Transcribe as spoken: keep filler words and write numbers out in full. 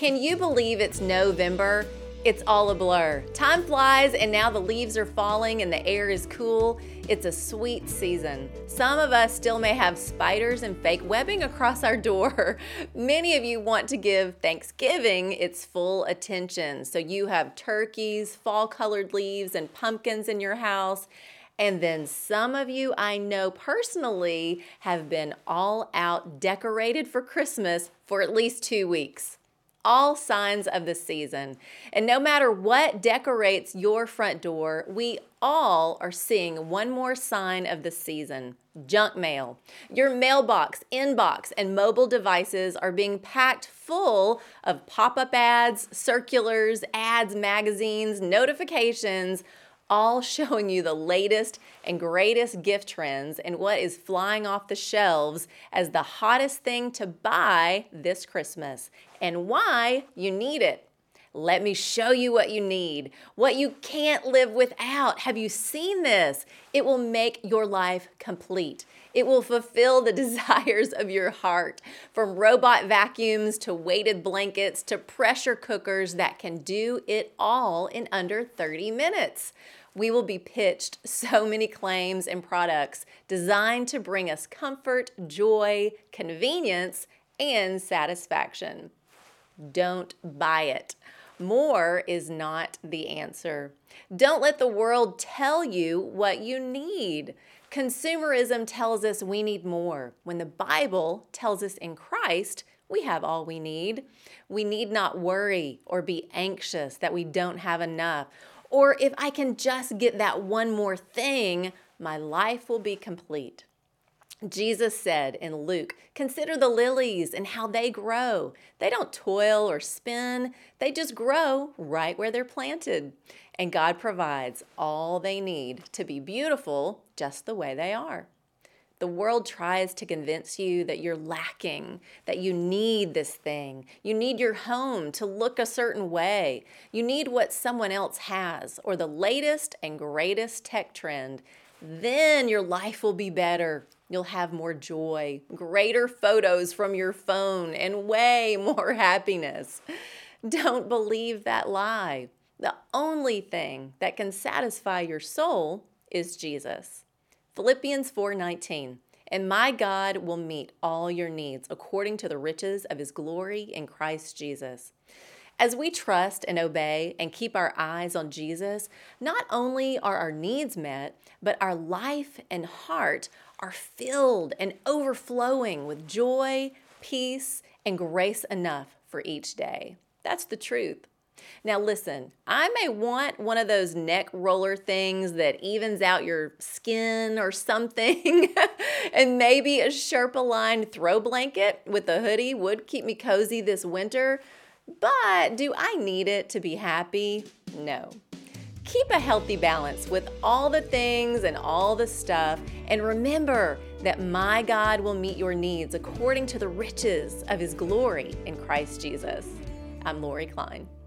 Can you believe it's November? It's all a blur. Time flies and now the leaves are falling and the air is cool. It's a sweet season. Some of us still may have spiders and fake webbing across our door. Many of you want to give Thanksgiving its full attention. So you have turkeys, fall-colored leaves, and pumpkins in your house. And then some of you I know personally have been all out decorated for Christmas for at least two weeks. All signs of the season. And no matter what decorates your front door, we all are seeing one more sign of the season: junk mail. Your mailbox, inbox, and mobile devices are being packed full of pop-up ads, circulars, ads, magazines, notifications, all showing you the latest and greatest gift trends and what is flying off the shelves as the hottest thing to buy this Christmas and why you need it. Let me show you what you need, what you can't live without. Have you seen this? It will make your life complete. It will fulfill the desires of your heart, from robot vacuums to weighted blankets to pressure cookers that can do it all in under thirty minutes. We will be pitched so many claims and products designed to bring us comfort, joy, convenience, and satisfaction. Don't buy it. More is not the answer. Don't let the world tell you what you need. Consumerism tells us we need more, when the Bible tells us in Christ we have all we need. We need not worry or be anxious that we don't have enough. Or if I can just get that one more thing, my life will be complete. Jesus said in Luke, "Consider the lilies and how they grow. They don't toil or spin. They just grow right where they're planted." And God provides all they need to be beautiful just the way they are. The world tries to convince you that you're lacking, that you need this thing. You need your home to look a certain way. You need what someone else has or the latest and greatest tech trend. Then your life will be better. You'll have more joy, greater photos from your phone, and way more happiness. Don't believe that lie. The only thing that can satisfy your soul is Jesus. Philippians four nineteen, "And my God will meet all your needs according to the riches of his glory in Christ Jesus." As we trust and obey and keep our eyes on Jesus, not only are our needs met, but our life and heart are filled and overflowing with joy, peace, and grace enough for each day. That's the truth. Now listen, I may want one of those neck roller things that evens out your skin or something, and maybe a Sherpa-lined throw blanket with a hoodie would keep me cozy this winter, but do I need it to be happy? No. Keep a healthy balance with all the things and all the stuff, and remember that my God will meet your needs according to the riches of his glory in Christ Jesus. I'm Lori Klein.